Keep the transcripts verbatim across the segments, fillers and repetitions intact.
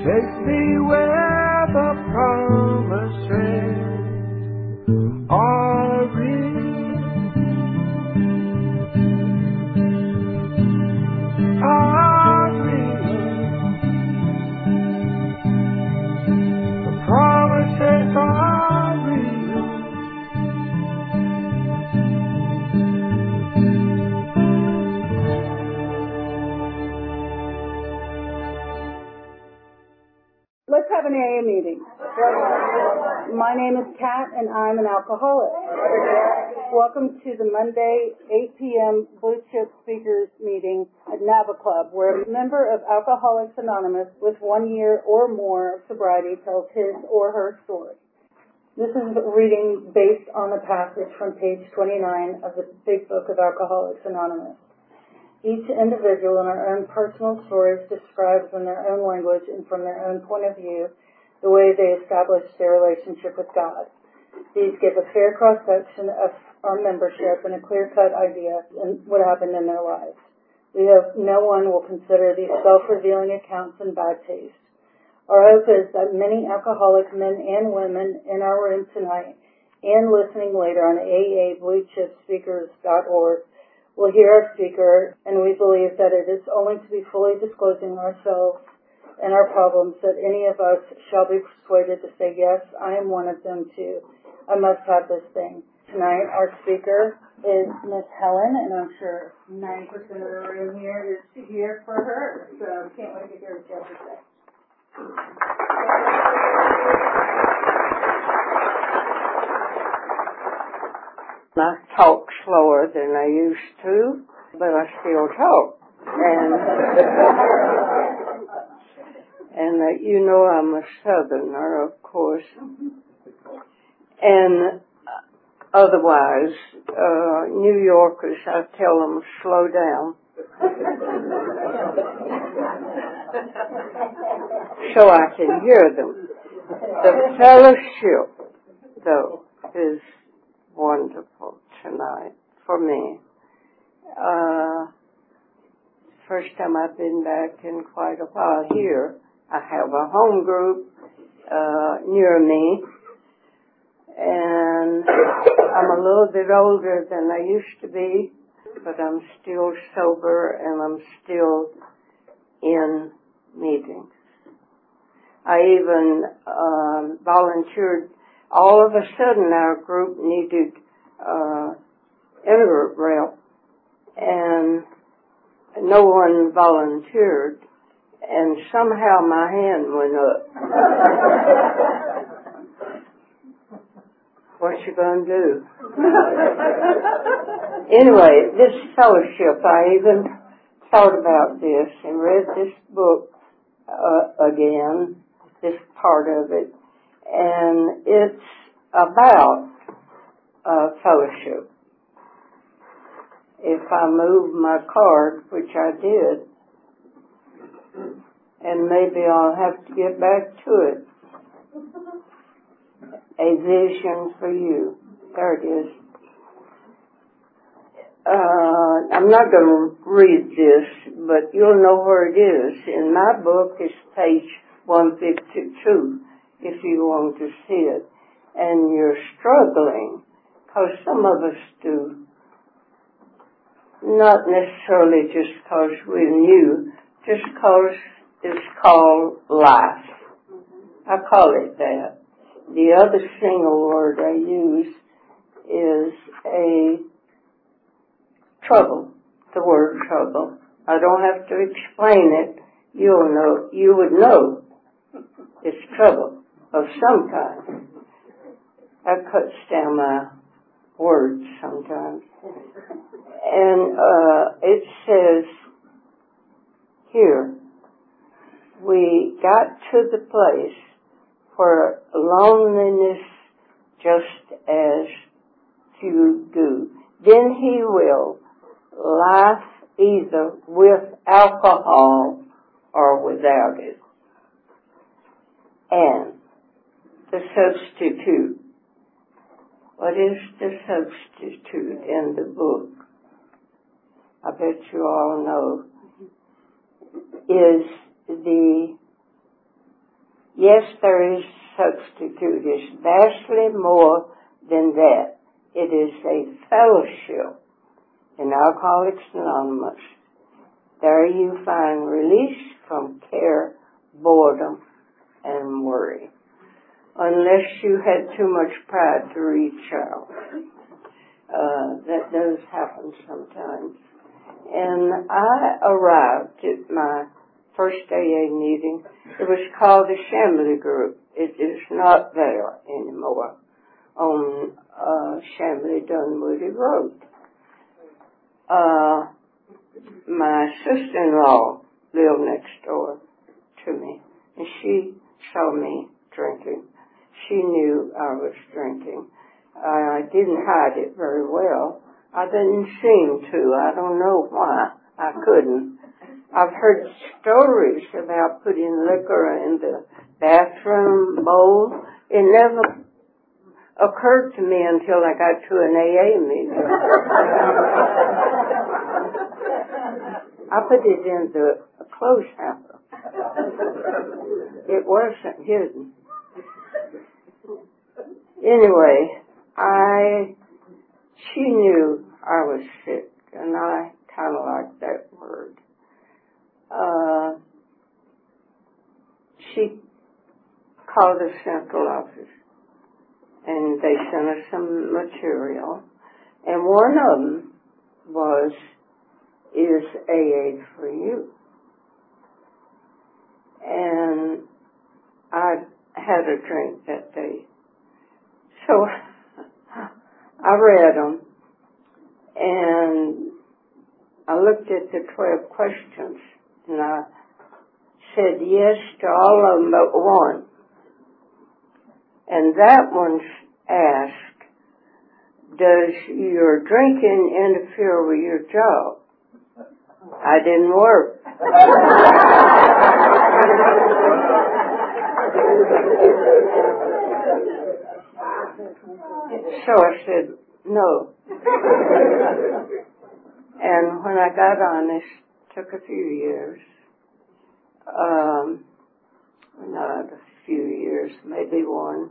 Take me where the promised lands are real, are real. The promises are real. Let's have an A A meeting. My name is Kat, and I'm an alcoholic. Welcome to the Monday, eight p.m. Blue Chip Speakers meeting at Nava Club, where a member of Alcoholics Anonymous with one year or more of sobriety tells his or her story. This is a reading based on a passage from page twenty-nine of the Big Book of Alcoholics Anonymous. Each individual in our own personal stories describes in their own language and from their own point of view the way they established their relationship with God. These give a fair cross-section of our membership and a clear-cut idea of what happened in their lives. We hope no one will consider these self-revealing accounts in bad taste. Our hope is that many alcoholic men and women in our room tonight and listening later on A A blue chip speakers dot org will hear our speaker, and we believe that it is only to be fully disclosing ourselves and our problems that any of us shall be persuaded to say, yes, I am one of them too. I must have this thing. Tonight, our speaker is Miss Helen, and I'm sure ninety percent of the room here is here for her, so can't wait to hear what you have to say. I talk slower than I used to, but I still talk. And, and uh, you know I'm a Southerner, of course. And otherwise, uh, New Yorkers, I tell them, slow down. So I can hear them. The fellowship, though, is wonderful tonight for me. Uh, first time I've been back in quite a while here. I have a home group uh, near me, and I'm a little bit older than I used to be, but I'm still sober and I'm still in meetings. I even um, volunteered. All of a sudden, our group needed uh, interrep, and no one volunteered, and somehow my hand went up. What you gonna do? Anyway, this fellowship, I even thought about this and read this book uh, again, this part of it. And it's about uh, fellowship. If I move my card, which I did, and maybe I'll have to get back to it. A vision for you. There it is. Uh, I'm not going to read this, but you'll know where it is. In my book, it's page one fifty-two. If you want to see it, and you're struggling, because some of us do, not necessarily just because we're new, just because it's called life. I call it that. The other single word I use is a trouble, the word trouble. I don't have to explain it. You'll know, you would know it's trouble of some kind. That cuts down my words sometimes. And uh, it says here, we got to the place where loneliness just as few do. Then he will laugh either with alcohol or without it. And the substitute. What is the substitute in the book? I bet you all know. Is the Yes, there is substitute. It's vastly more than that. It is a fellowship in Alcoholics Anonymous. There you find release from care, boredom, and worry. Unless you had too much pride to reach out. Uh, that does happen sometimes. And I arrived at my first A A meeting. It was called the Chambly Group. It is not there anymore on uh, Chambly Dunwoody Road. Uh, my sister-in-law lived next door to me, and she saw me drinking. She knew I was drinking. I didn't hide it very well. I didn't seem to. I don't know why I couldn't. I've heard stories about putting liquor in the bathroom bowl. It never occurred to me until I got to an A A meeting. I put it in the clothes hamper. It wasn't hidden. Anyway, I, she knew I was sick, and I kind of liked that word. Uh, she called the central office, and they sent us some material, and one of them was, is A A for you. And I had a drink that day. So I read them, and I looked at the twelve questions, and I said yes to all of them but one. And that one asked, does your drinking interfere with your job? I didn't work. So I said, no. And when I got honest, took a few years, um, not a few years, maybe one,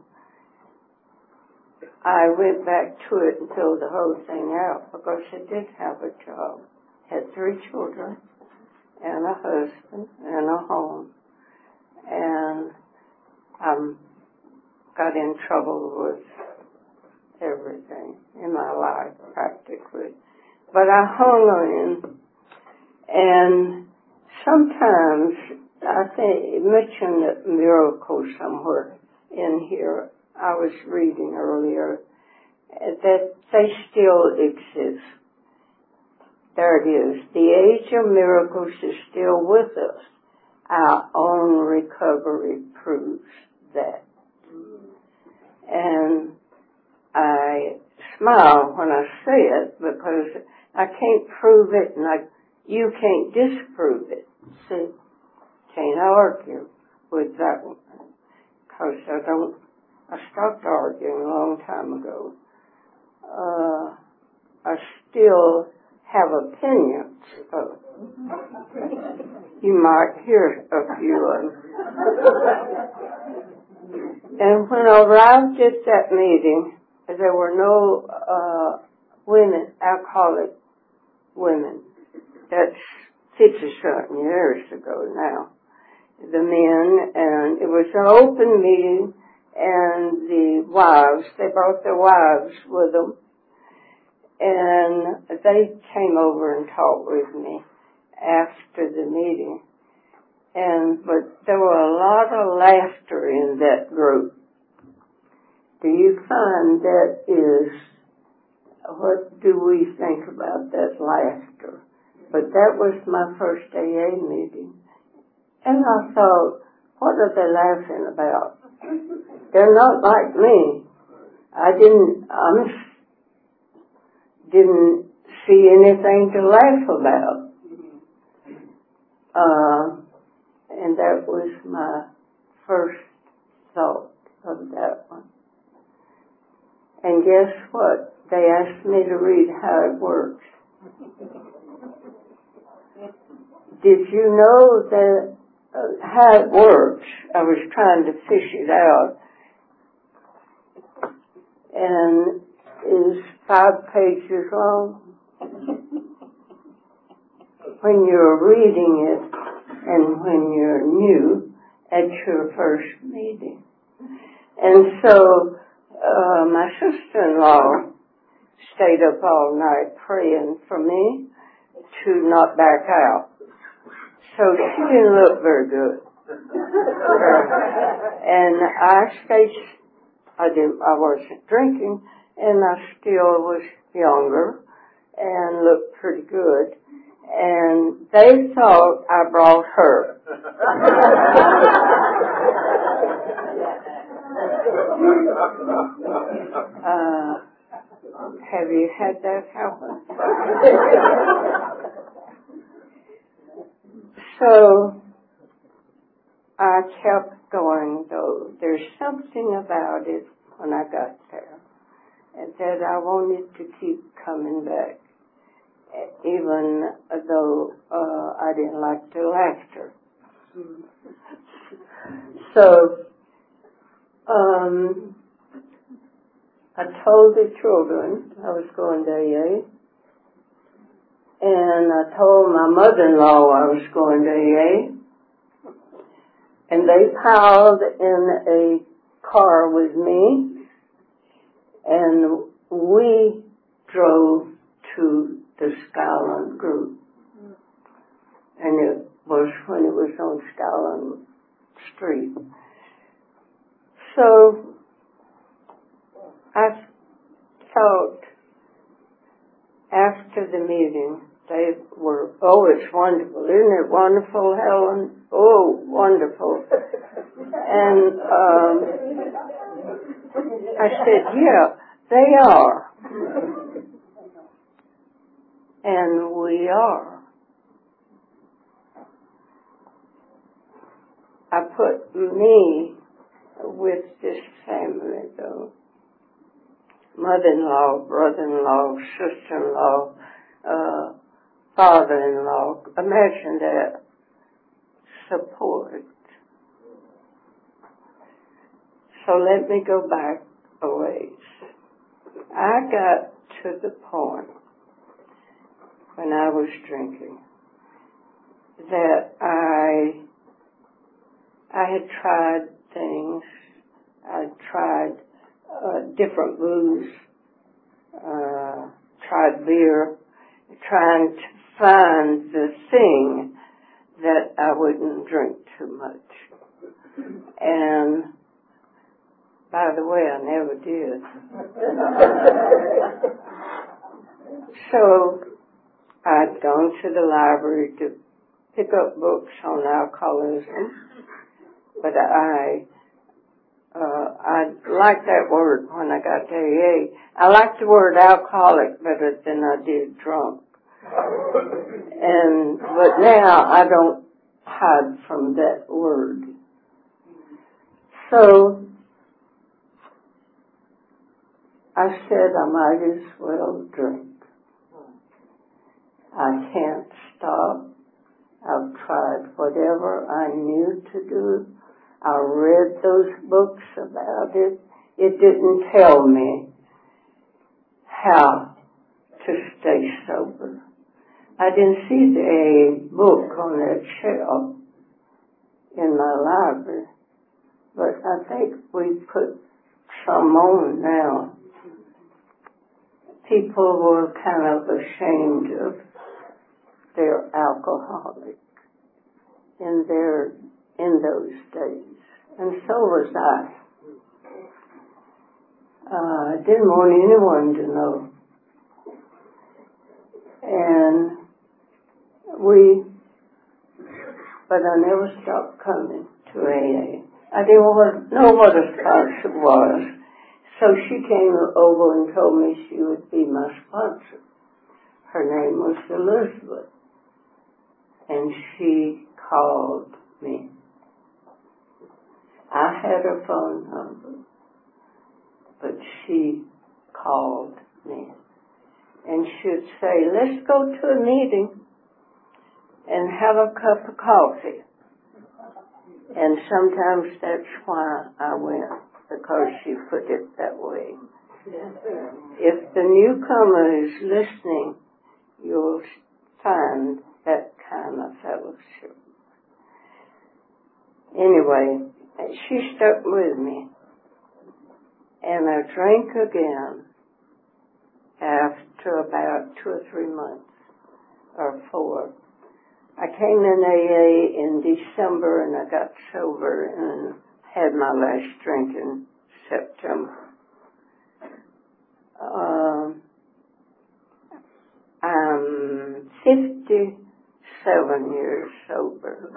I went back to it and filled the whole thing out because I did have a job. Had three children and a husband and a home. And I um, got in trouble with everything in my life, practically. But I hung on, and sometimes, I think, it mentioned a miracle somewhere in here. I was reading earlier that they still exist. There it is. The age of miracles is still with us. Our own recovery proves that. And I smile when I say it because I can't prove it and I, you can't disprove it. See, can't argue with that one because I don't, I stopped arguing a long time ago. Uh, I still have opinions. So you might hear a few of them. And when I arrived at that meeting, there were no uh, women, alcoholic women. That's fifty-something years ago now. The men, and it was an open meeting, and the wives, they brought their wives with them, and they came over and talked with me after the meeting. And but there were a lot of laughter in that group. Do you find that is, what do we think about that laughter? But that was my first A A meeting. And I thought, what are they laughing about? They're not like me. I didn't, I didn't see anything to laugh about. Uh, and that was my first thought of that one. And guess what? They asked me to read how it works. Did you know that uh, how it works. I was trying to fish it out. And it's five pages long. When you're reading it and when you're new at your first meeting. And so uh, my sister-in-law stayed up all night praying for me to not back out. So she didn't look very good. And I stayed, I didn't, I wasn't drinking, and I still was younger and looked pretty good. And they thought I brought her. uh, have you had that happen? So I kept going, though. There's something about it when I got there and that I wanted to keep coming back, even though uh, I didn't like the laughter. So um, I told the children I was going to A A. And I told my mother-in-law I was going to A A. And they piled in a car with me. And we drove to the Skyland group. And it was when it was on Skyland Street. So I thought after the meeting, they were, oh, it's wonderful. Isn't it wonderful, Helen? Oh, wonderful. And um, I said, yeah, they are. And we are. I put me with this family, though. Mother-in-law, brother-in-law, sister-in-law, uh, father-in-law. Imagine that. Support. So let me go back a ways. I got to the point when I was drinking that I I had tried things. I tried uh, different booze, uh, tried beer, trying to find the thing that I wouldn't drink too much. And by the way, I never did. So I'd gone to the library to pick up books on alcoholism, but I uh, I liked that word when I got to A A. I liked the word alcoholic better than I did drunk. And but now I don't hide from that word. So I said I might as well drink. I can't stop. I've tried whatever I knew to do. I read those books about it. It didn't tell me how to stay sober. I didn't see the A A book on that shelf in my library, but I think we put some on now. People were kind of ashamed of their alcoholic in their in those days, and so was I. I uh, didn't want anyone to know, and we. But I never stopped coming to A A. I didn't want, know what a sponsor was, so she came over and told me she would be my sponsor. Her name was Elizabeth, and she called me. I had her phone number, but she called me. And she'd say, let's go to a meeting and have a cup of coffee. And sometimes that's why I went, because she put it that way. If the newcomer is listening, you'll find that kind of fellowship. Anyway, she stuck with me. And I drank again after about two or three months, or four. I came in A A in December and I got sober and had my last drink in September. Um, I'm fifty-seven years sober.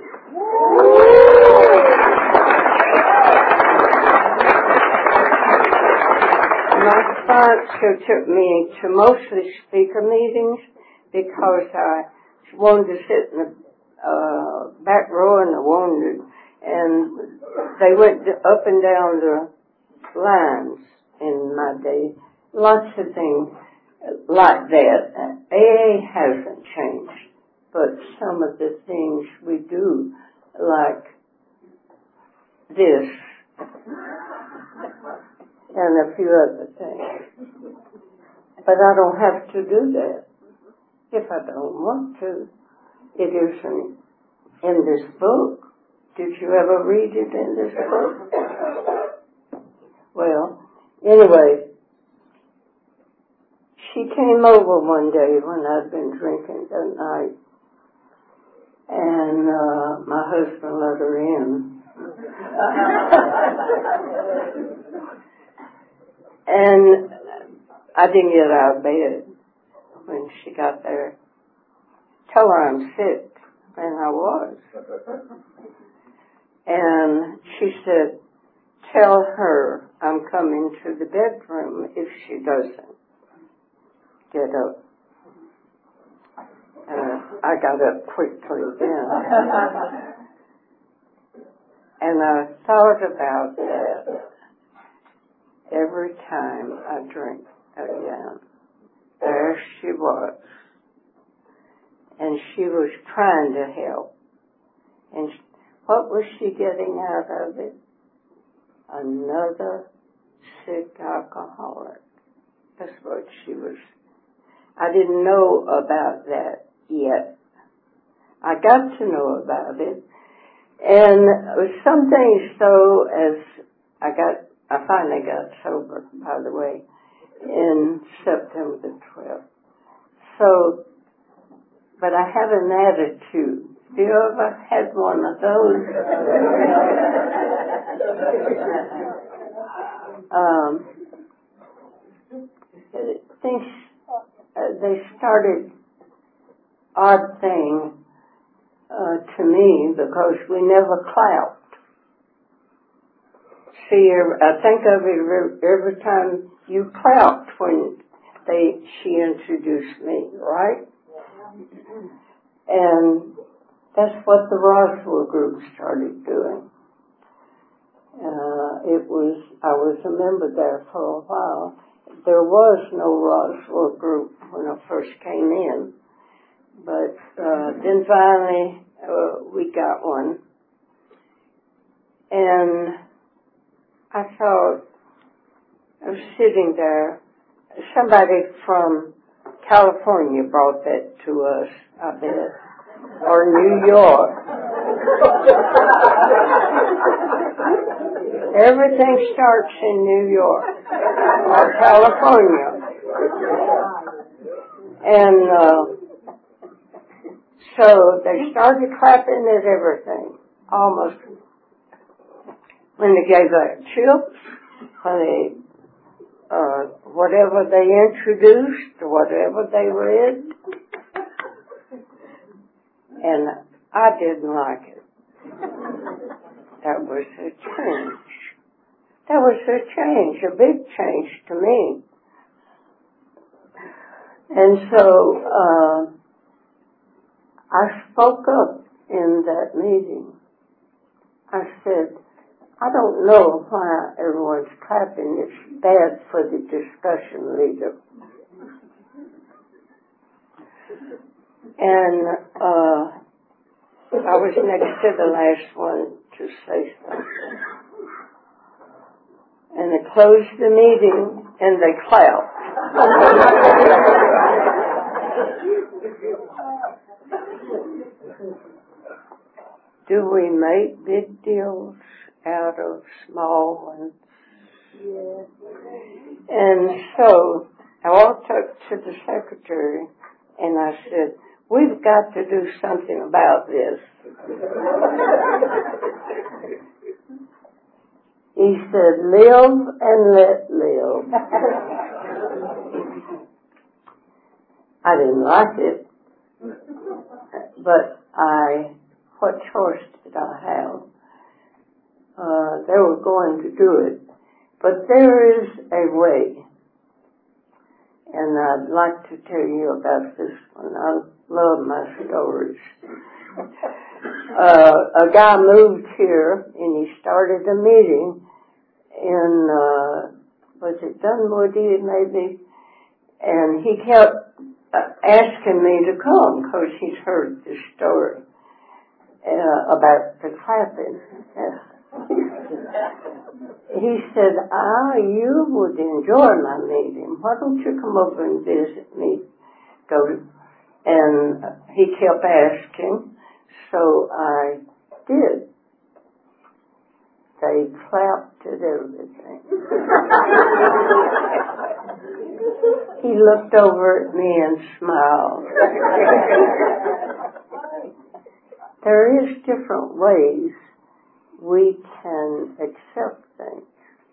My sponsor took me to mostly speaker meetings because I wanted to sit in the uh, back row and I wanted, and they went up and down the lines in my day. Lots of things like that. A A hasn't changed, but some of the things we do, like this, and a few other things. But I don't have to do that if I don't want to. It isn't in this book. Did you ever read it in this book? Well, anyway, she came over one day when I'd been drinking that night, and uh, my husband let her in. And I didn't get out of bed when she got there. Tell her I'm sick, and I was. And she said, tell her I'm coming to the bedroom if she doesn't get up. And I got up quickly then. And I thought about that every time I drink again. There she was. And she was trying to help. And what was she getting out of it? Another sick alcoholic. That's what she was. I didn't know about that yet. I got to know about it. And some things, though, as I got, I finally got sober, by the way, in September the twelfth. So, but I have an attitude. Have you ever had one of those? um, things, uh, they started odd thing uh, to me because we never clapped. See, I think of it every, every time you clapped when they she introduced me, right? And that's what the Roswell group started doing. Uh, it was, I was a member there for a while. There was no Roswell group when I first came in, but uh, then finally uh, we got one. And I thought, I was sitting there, somebody from California brought that to us, I bet, or New York. Everything starts in New York or California. And uh, so they started clapping at everything, almost. When they gave out chips, when they, uh, whatever they introduced, whatever they read. And I didn't like it. That was a change. That was a change, a big change to me. And so, uh, I spoke up in that meeting. I said, I don't know why everyone's clapping. It's bad for the discussion leader. And uh, I was next to the last one to say something. And they closed the meeting and they clapped. Do we make big deals out of small ones? Yes. And so I walked up to the secretary and I said, we've got to do something about this. He said, live and let live. I didn't like it, but I, what choice did I have? Uh, they were going to do it. But there is a way. And I'd like to tell you about this one. I love my stories. Uh, a guy moved here and he started a meeting in, uh, was it Dunwoody maybe? And he kept uh, asking me to come because he's heard this story uh, about the clapping. He said, ah, you would enjoy my meeting. Why don't you come over and visit me? Go to, and he kept asking, so I did. They clapped at everything. He looked over at me and smiled. There is different ways we can accept things.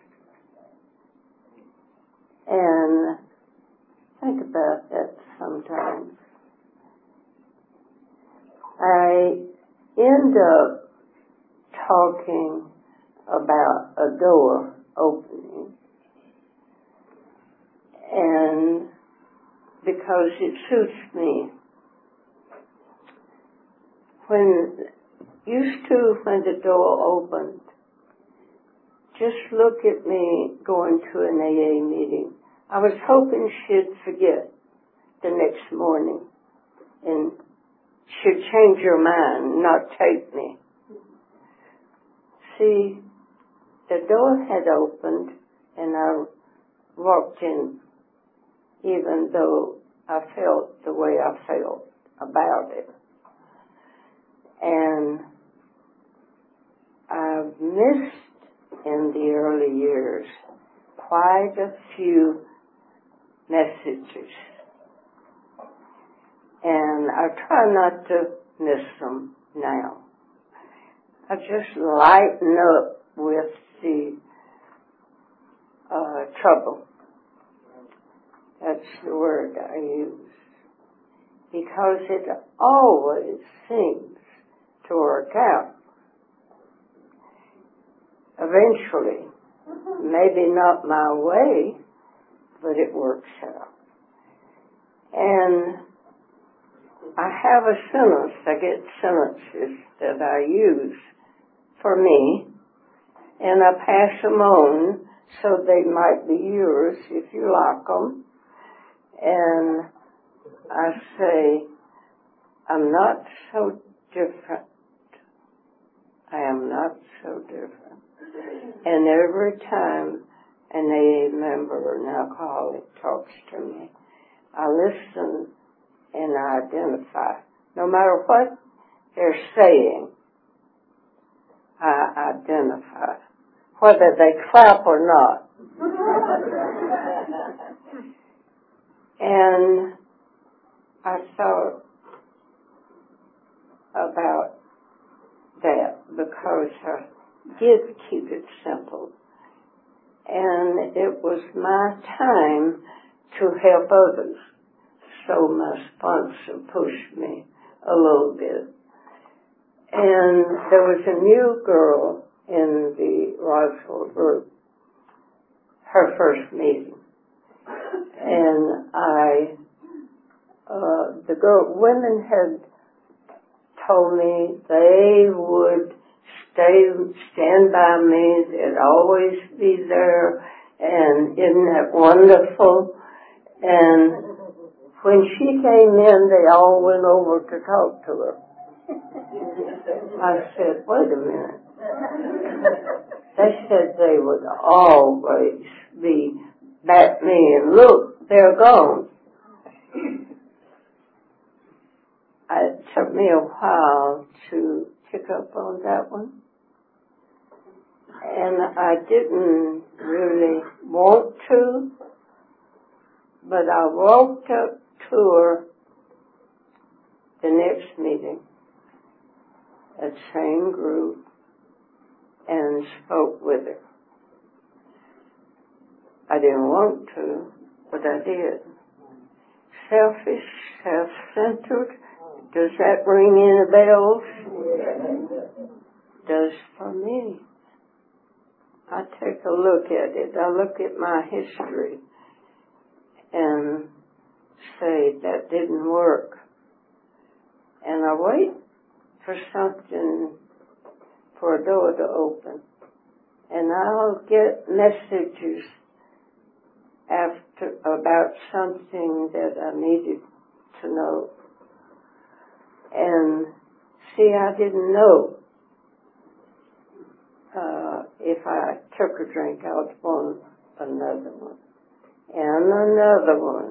And think about that sometimes. I end up talking about a door opening. And because it suits me. When Used to, when the door opened, just look at me going to an A A meeting. I was hoping she'd forget the next morning and she'd change her mind, not take me. See, the door had opened and I walked in, even though I felt the way I felt about it. And I've missed in the early years quite a few messages. And I try not to miss them now. I just lighten up with the uh, trouble. That's the word I use. Because it always seems to work out. Eventually, maybe not my way, but it works out. And I have a sentence, I get sentences that I use for me, and I pass them on so they might be yours if you like them. And I say, I'm not so different. I am not so different. And every time an A A member or an alcoholic talks to me, I listen and I identify. No matter what they're saying, I identify. Whether they clap or not. And I thought about that because I did keep it simple. And it was my time to help others. So my sponsor pushed me a little bit. And there was a new girl in the Roswell group, her first meeting. And I, uh, the girl, women had told me they would stay, stand by me, they'd always be there, and isn't that wonderful? And when she came in, they all went over to talk to her. I said, wait a minute. They said they would always be back me, and look, they're gone. It took me a while to pick up on that one. And I didn't really want to, but I walked up to her the next meeting, that same group, and spoke with her. I didn't want to, but I did. Selfish, self-centered, does that ring any bells? Does for me. I take a look at it. I look at my history and say that didn't work. And I wait for something, for a door to open. And I'll get messages after about something that I needed to know. And see, I didn't know. Uh, if I took a drink, I would want another one. And another one.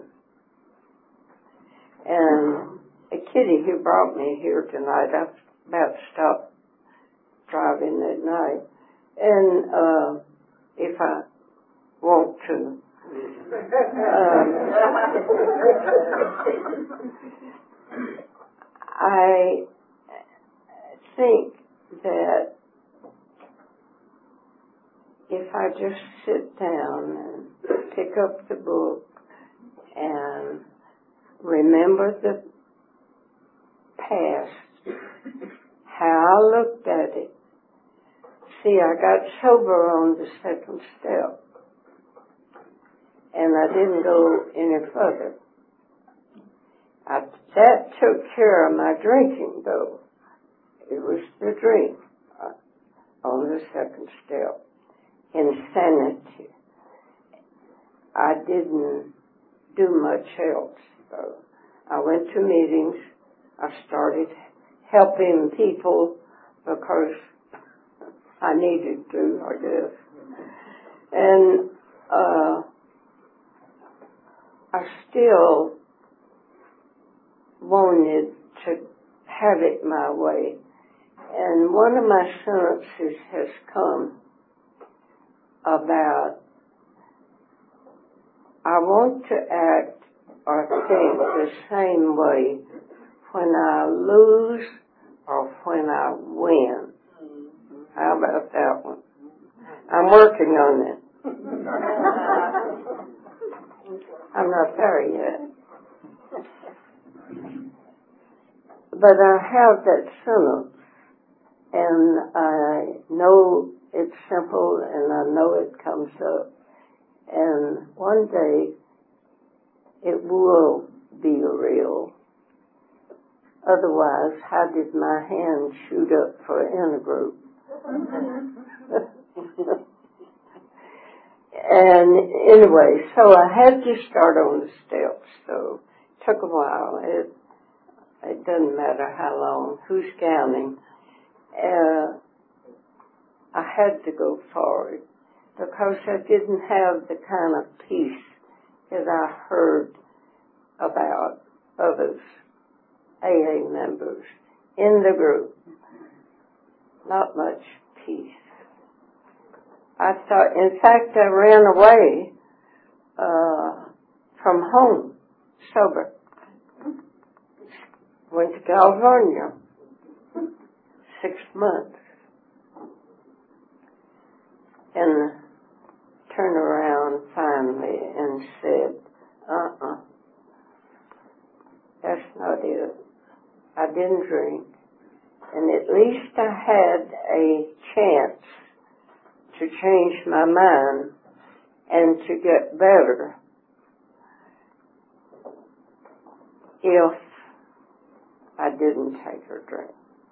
And a kitty who brought me here tonight, I about stopped driving at night. And uh, if I want to, um, I think that if I just sit down and pick up the book and remember the past, how I looked at it. See, I got sober on the second step, and I didn't go any further. I, that took care of my drinking, though. It was the drink uh, on the second step. Insanity. I didn't do much else, though. I went to meetings. I started helping people because I needed to, I guess. And uh, I still wanted to have it my way. And one of my sentences has come about I want to act or think the same way when I lose or when I win. How about that one? I'm working on it. I'm not there yet. But I have that sentence, and I know it's simple, and I know it comes up. And one day, it will be real. Otherwise, how did my hand shoot up for intergroup? And anyway, so I had to start on the steps, so it took a while. It, it doesn't matter how long, who's counting. Uh, I had to go forward because I didn't have the kind of peace that I heard about others, A A members, in the group. Not much peace. I thought, in fact, I ran away uh, from home, sober. Went to California, six months. And turned around finally and said, uh-uh, that's not it. I didn't drink. And at least I had a chance to change my mind and to get better if I didn't take a drink.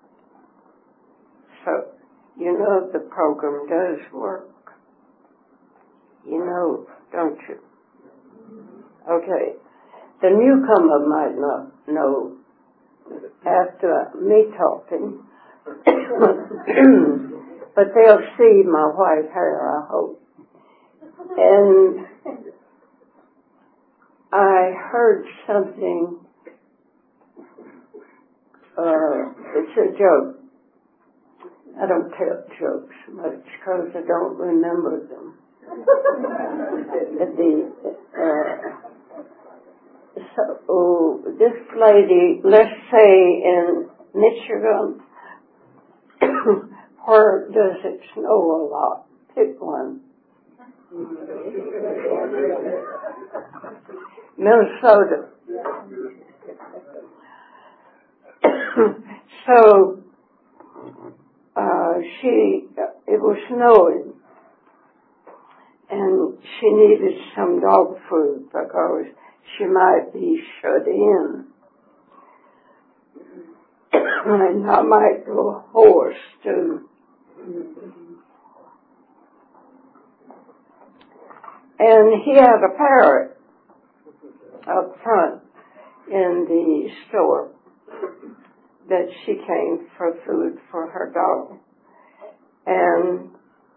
So, you know the program does work. You know, don't you? Okay. The newcomer might not know. After me talking, but they'll see my white hair, I hope. And I heard something, uh, it's a joke. I don't tell jokes much because I don't remember them. the, uh, so, oh, this lady, let's say in Michigan, where does it snow a lot? Pick one. Minnesota. So, uh, she, it was snowing, and she needed some dog food because she might be shut in. And I might go hoarse too. And he had a parrot up front in the store that she came for food for her dog. And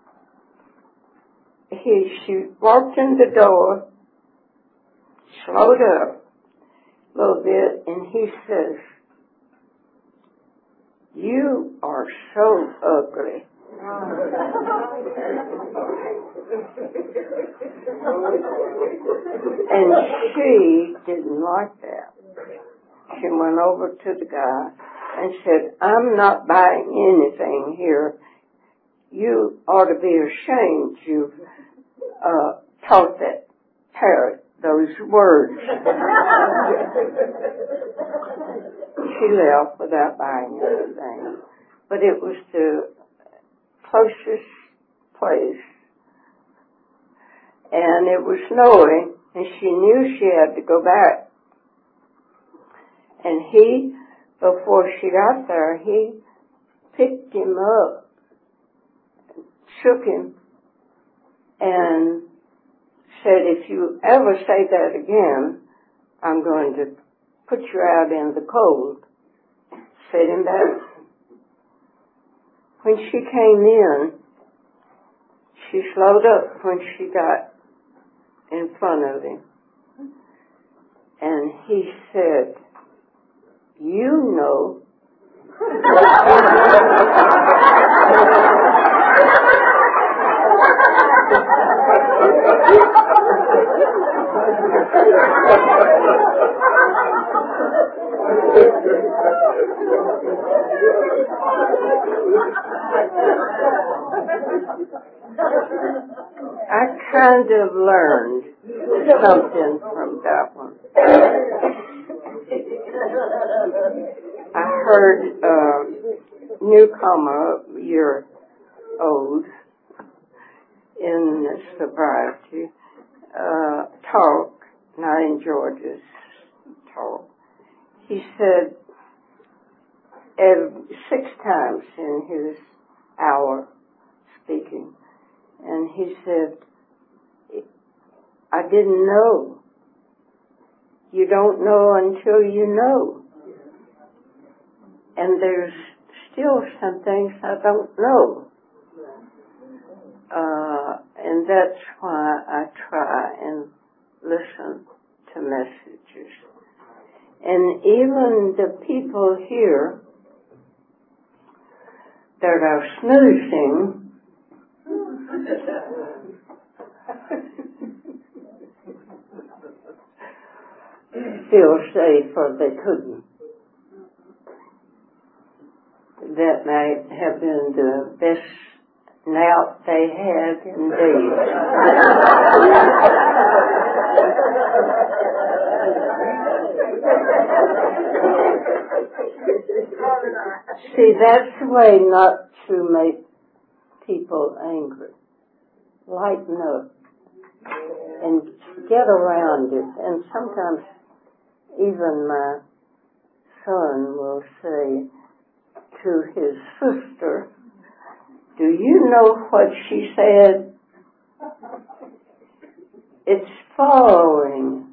he, she walked in the door, slowed up a little bit, and he says, "You are so ugly." And she didn't like that. She went over to the guy and said, "I'm not buying anything here. You ought to be ashamed you uh, taught that parrot those words." She left without buying anything. But it was the closest place. And it was snowing, and she knew she had to go back. And he, before she got there, he picked him up, shook him, and said, "If you ever say that again, I'm going to put you out in the cold." Set him back. When she came in, she slowed up when she got in front of him. And he said, "You know." I kind of learned something from that one. I heard a newcomer, a year old, in sobriety, uh, talk, not in George's talk. He said, every, six times in his hour speaking, and he said, "I didn't know. You don't know until you know. And there's still some things I don't know." Uh, and that's why I try and listen to messages. And even the people here that are snoozing feel safe, or they couldn't. That might have been the best nap they had in days. See, that's the way not to make people angry. Lighten up and get around it. And sometimes even my son will say to his sister, "Do you know what she said?" It's following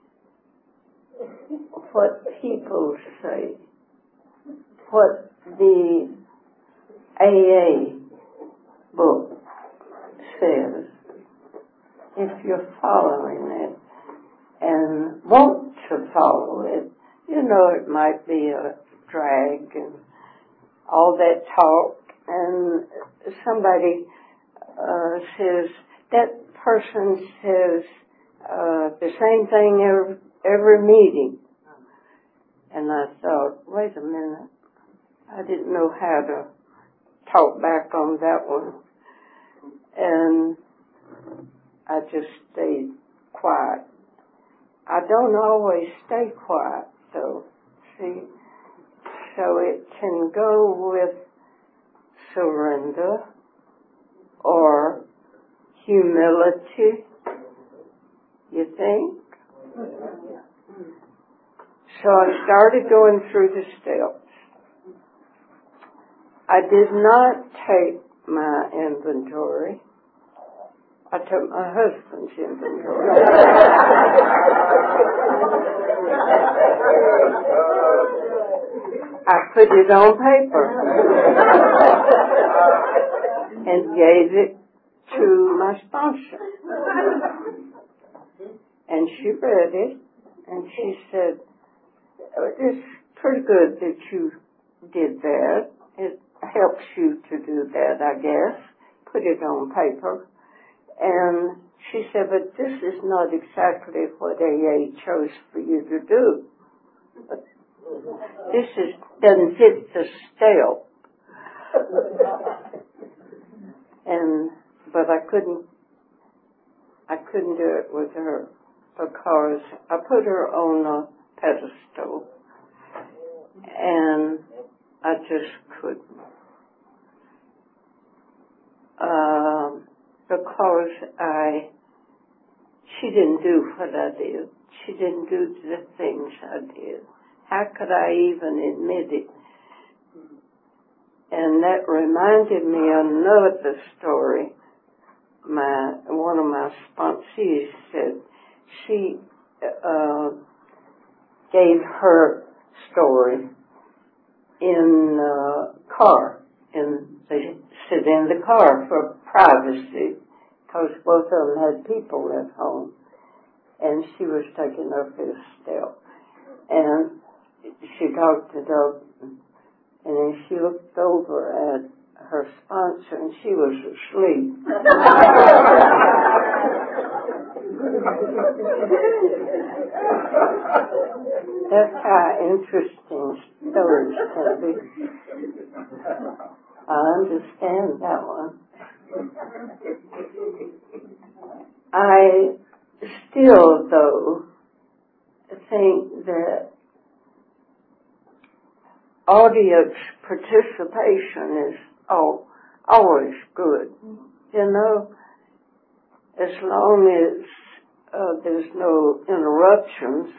what people say, what the A A book says, if you're following it and want to follow it, you know it might be a drag and all that talk, and somebody uh, says, that person says uh, the same thing every, every meeting. And I thought, wait a minute, I didn't know how to talk back on that one. And I just stayed quiet. I don't always stay quiet, though, see? So it can go with surrender or humility, you think? So I started going through the steps. I did not take my inventory. I took my husband's inventory. I put it on paper and gave it to my sponsor. And she read it, and she said, it's pretty good that you did that. It helps you to do that, I guess. Put it on paper. And she said, but this is not exactly what A A chose for you to do. This is, doesn't fit the step. And, but I couldn't, I couldn't do it with her because I put her on a pedestal and I just couldn't. Um, because I, she didn't do what I did. She didn't do the things I did. How could I even admit it? And that reminded me of another story. My, one of my sponsees said she uh, gave her story in a car, and they sit in the car for privacy, because both of them had people at home, and she was taking her fifth step, and she talked it up, and then she looked over at her sponsor, and she was asleep. That's how interesting stories can be. I understand that one. I still, though, think that audience participation is oh, always good. You know, as long as uh, there's no interruptions,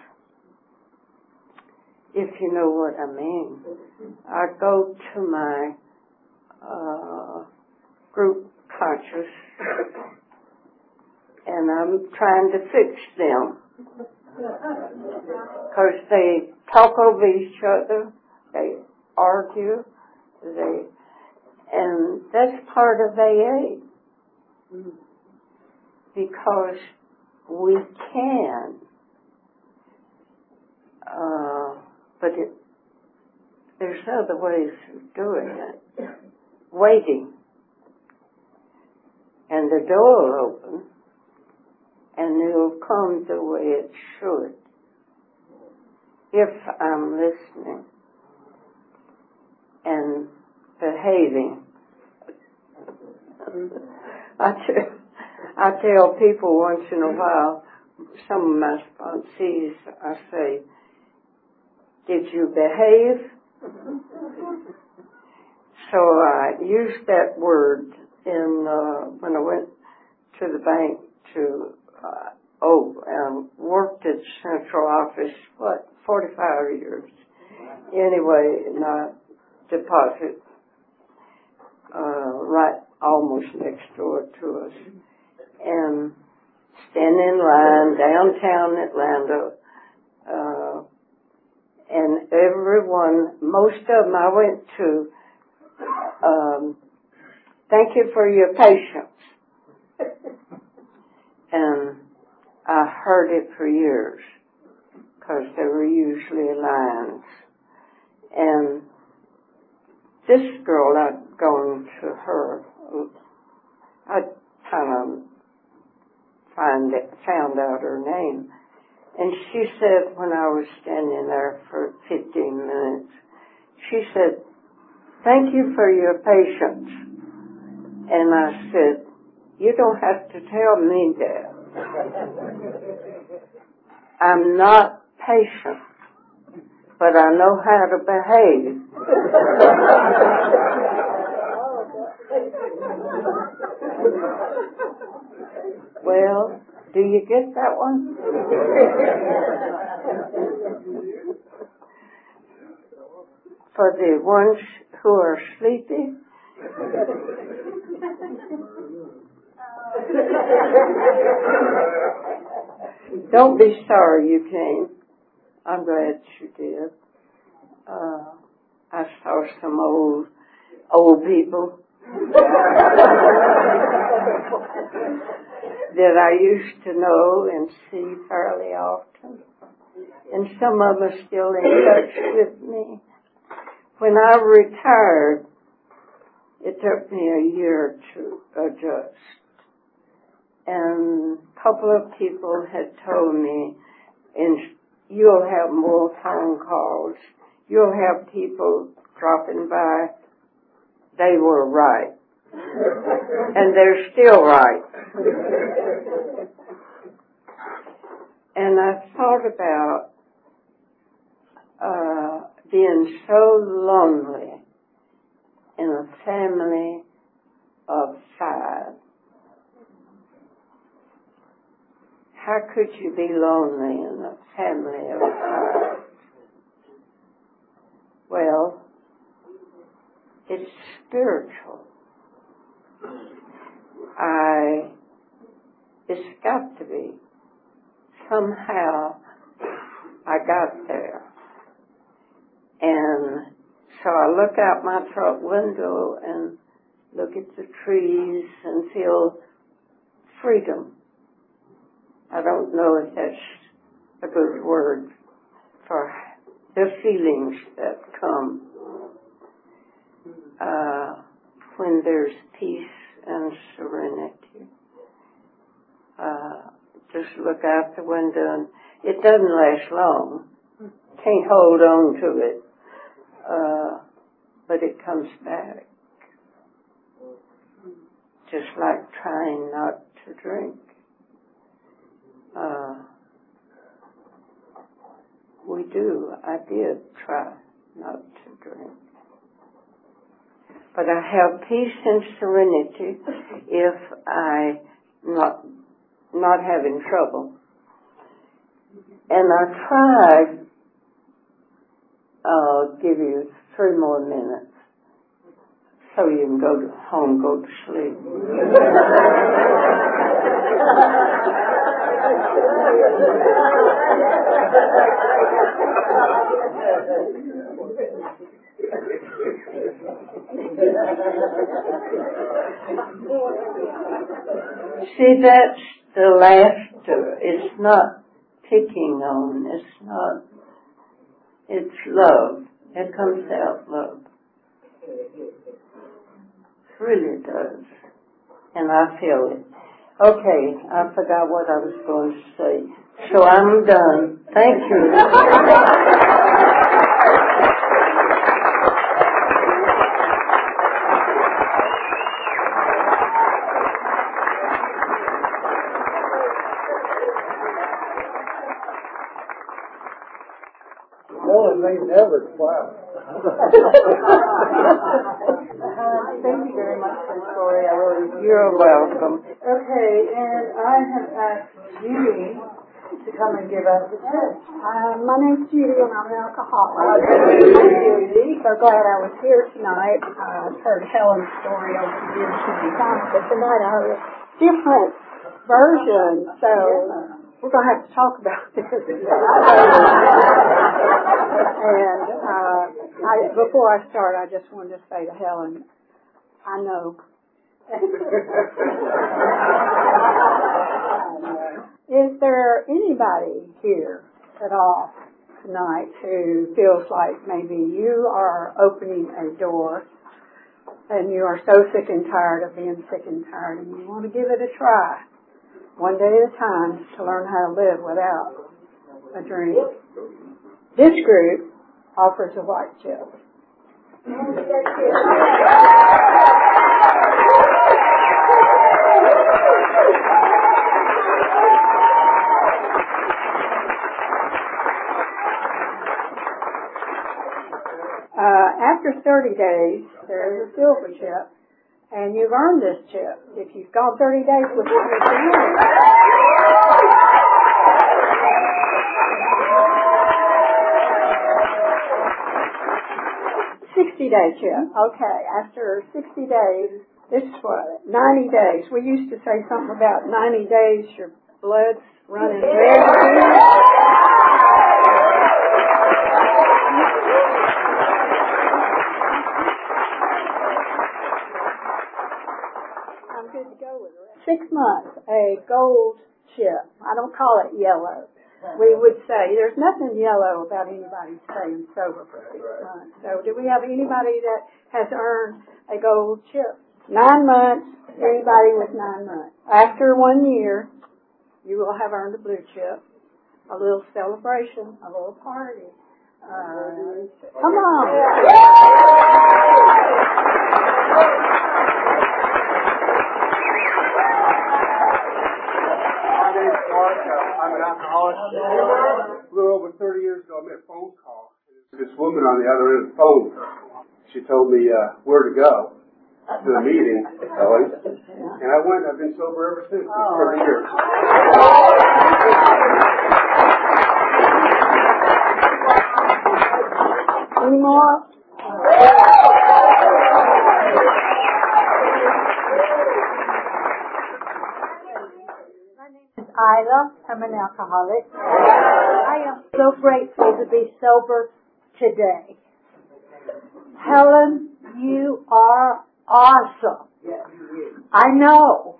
if you know what I mean. I go to my uh, group conscious and I'm trying to fix them because they talk over each other, they argue, they, and that's part of A A because we can, uh, but it, there's other ways of doing it. Waiting, and the door will open, and it'll come the way it should, if I'm listening and behaving. I tell, I tell people once in a while, some of my sponsees, I say, did you behave? So I used that word in uh, when I went to the bank to uh, oh and worked at central office what forty-five years anyway, and I deposit uh, right almost next door to us, and stand in line downtown Atlanta. Uh, and everyone, most of them I went to um, thank you for your patience. And I heard it for years, because there were usually lines. And this girl, I'd gone to her, I kind of find it, found out her name. And she said, when I was standing there for fifteen minutes, she said, thank you for your patience. And I said, you don't have to tell me that. I'm not patient, but I know how to behave. Well, do you get that one? For the ones who are sleepy, don't be sorry you came. I'm glad you did. Uh, I saw some old, old people that I used to know and see fairly often. And some of them are still in touch with me. When I retired, it took me a year to adjust. And a couple of people had told me, and you'll have more phone calls, you'll have people dropping by. They were right. And they're still right. And I thought about uh, being so lonely in a family of five. How could you be lonely in a family of five? Well, it's spiritual. I, it's got to be. Somehow I got there. And so I look out my front window and look at the trees and feel freedom. I don't know if that's a good word for the feelings that come uh, when there's peace and serenity. Uh, just look out the window, and it doesn't last long. Can't hold on to it, uh, but it comes back. Just like trying not to drink. Uh, we do. I did try not to drink. But I have peace and serenity if I not not having trouble. And I tried, I'll give you three more minutes so you can go to home, go to sleep. See, that's the laughter. It's not picking on. It's not. It's love. It comes out love. It really does. And I feel it. Okay, I forgot what I was going to say. So I'm done. Thank you. They never clap. Uh, thank you very much for the story. I really You're welcome. Okay, and I have asked Judy to come and give us a test. Uh, my name's Judy, and I'm an alcoholic. Hi, Judy. So glad I was here tonight. Uh, I've heard Helen's story over the years many times, but tonight I have a different version. So we're going to have to talk about this. And uh, I, before I start, I just wanted to say to Helen, I know Is there anybody here at all tonight who feels like maybe you are opening a door and you are so sick and tired of being sick and tired and you want to give it a try, one day at a time, to learn how to live without a drink? This group offers a white chip. Uh, after thirty days, there is a silver chip, and you've earned this chip. If you've gone thirty days with sixty day chip. Okay, after sixty days, this is what, ninety days. We used to say something about ninety days, your blood's running red. Six months, a gold chip. I don't call it yellow. We would say there's nothing yellow about anybody staying sober for six months. So do we have anybody that has earned a gold chip? Nine months, anybody with nine months. After one year, you will have earned a blue chip, a little celebration, a little party. Uh, come on. I'm an alcoholic. A little over thirty years ago, I made a phone call. This woman on the other end of the phone, she told me uh, where to go to the meeting, Ellen. And I went. I've been sober ever since. For thirty years. Any more? Isla. I'm an alcoholic. I am so grateful to be sober today. Helen, you are awesome. I know.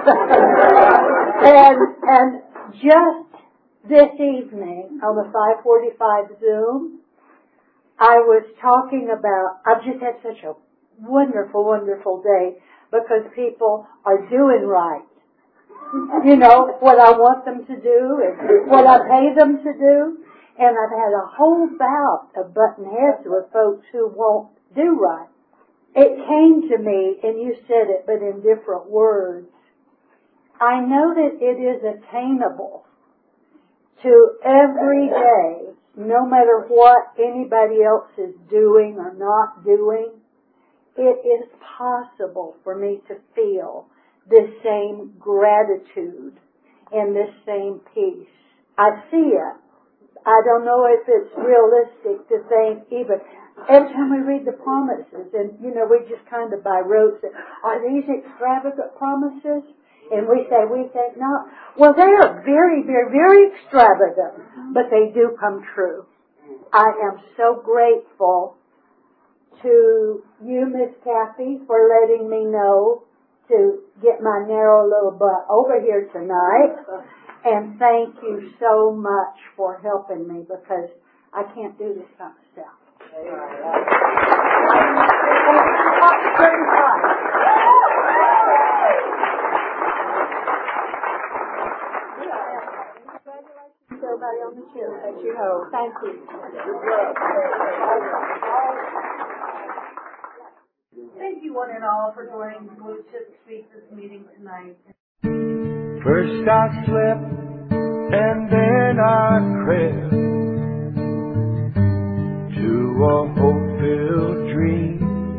and and just this evening on the five forty-five Zoom, I was talking about, I've just had such a wonderful, wonderful day because people are doing right. You know, what I want them to do and what I pay them to do. And I've had a whole bout of button heads with folks who won't do right. It came to me, and you said it, but in different words. I know that it is attainable to every day, no matter what anybody else is doing or not doing, it is possible for me to feel this same gratitude and this same peace. I see it. I don't know if it's realistic to think even every time we read the promises, and you know, we just kind of by rote say, are these extravagant promises? And we say, we think not. Well, they are very, very, very extravagant, but they do come true. I am so grateful to you, Miss Kathy, for letting me know to get my narrow little butt over here tonight. And thank you so much for helping me because I can't do this by myself. Congratulations, everybody on the chair, as you know. Thank you. Thank you one and all for joining the Blue Chip Speakers meeting tonight. First I slept and then I crept to a hope-filled dream.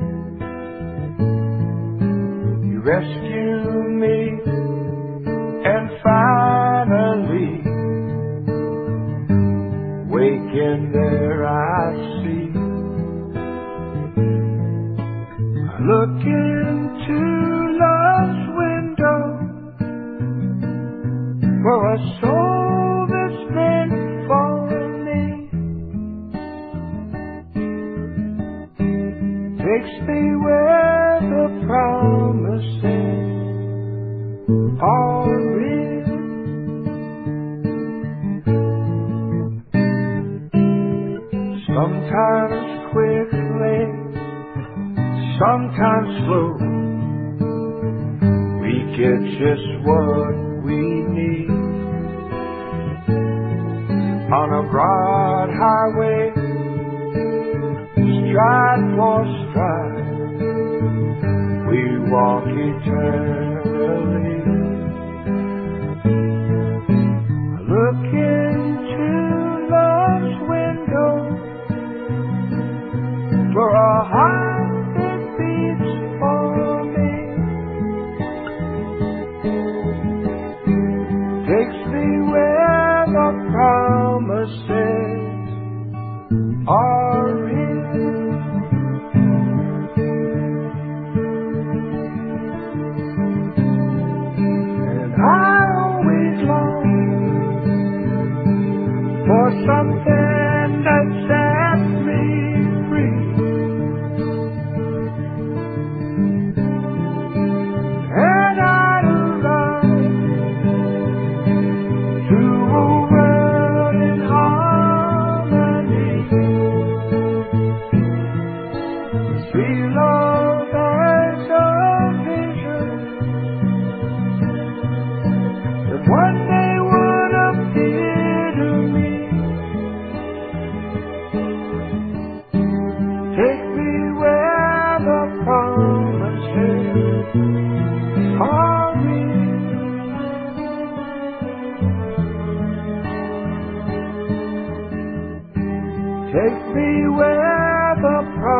You rescued me and finally waking there I see. I look into love's window for a soul that's meant for me. Takes me where the promise is. are real. Sometimes quickly, sometimes slow, we get just what we need. On a broad highway, stride for stride, we walk eternally. I look into love's window for a heart that beats for me, takes me where the promises are real. And I always long for something that sets me free. And I'd love to a world in harmony. See love as a vision that one day would appear to me. Take me where the promises are real. Take me where the promises